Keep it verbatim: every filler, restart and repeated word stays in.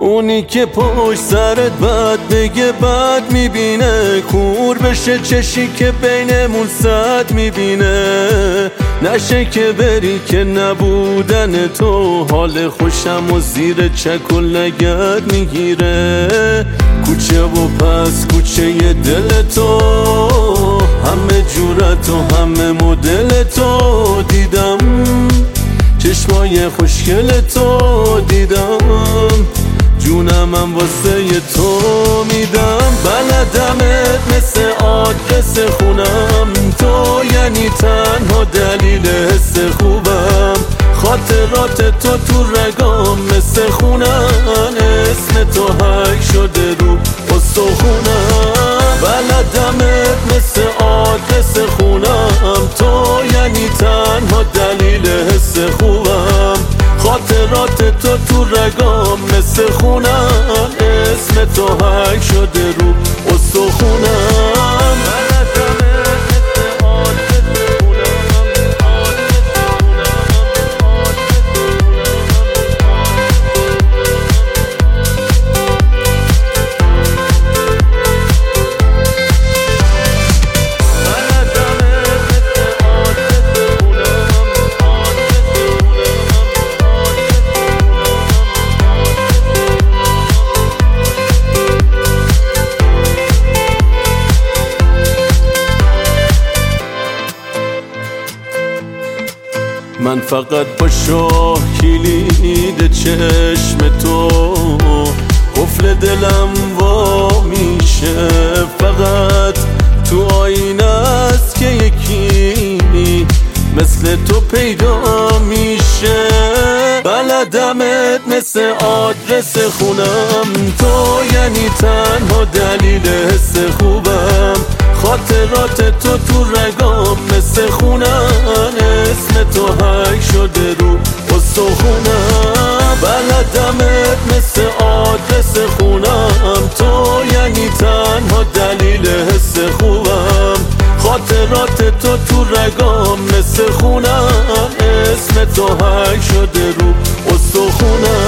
اونی که پشت سرت بد بگه بد میبینه، کور بشه چشی که بینمون صد میبینه. نشه که بری که نبودن تو حال خوشم و زیر چک و لگد میگیره. کوچه و پس کوچه دل تو، همه جورت و همه مدل تو دیدم، چشمای خوشگل تو دیدم، جونمم واسه تو میدم. بلدمت مثل آدرس خونم، تو یعنی تنها دلیل حس خوبم. خاطرات تو تو رگام مثل خونن، اسم تو حک شده رو استخونم. بلدمت مثل آدرس خونم، تو یعنی تنها دلیل حس خوبم. خاطرات تو تو رگام مثل خونم، اسم تو حک شده رو استخونم. من فقط با شاه کلید چشم تو قفل دلم وا میشه. فقط تو آینه است که یکی مثل تو پیدا میشه. بلدمت مثل آدرس خونم، تو یعنی تنها دلیل حس خوبم. خاطرات تو تو رگام مثل خونن، اسم تو حک شده رو استخونم. بلدمت مثل آدرس خونم، تو یعنی تنها دلیل حس خوبم. خاطرات تو تو رگام مثل خونن، اسم تو حک شده رو استخونم.